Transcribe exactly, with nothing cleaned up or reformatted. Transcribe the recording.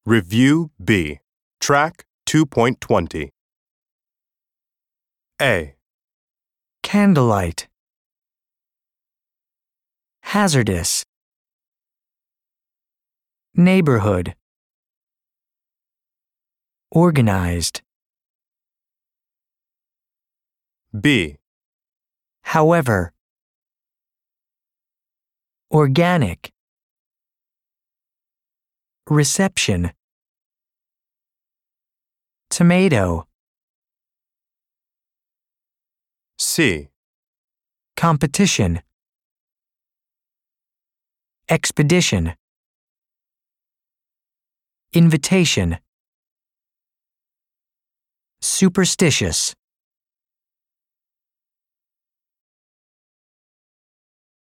Review B. Track two point twenty. A. Candlelight. Hazardous. Neighborhood. Organized. B. However. Organic. Reception. Tomato. C. Competition. Expedition. Invitation. Superstitious.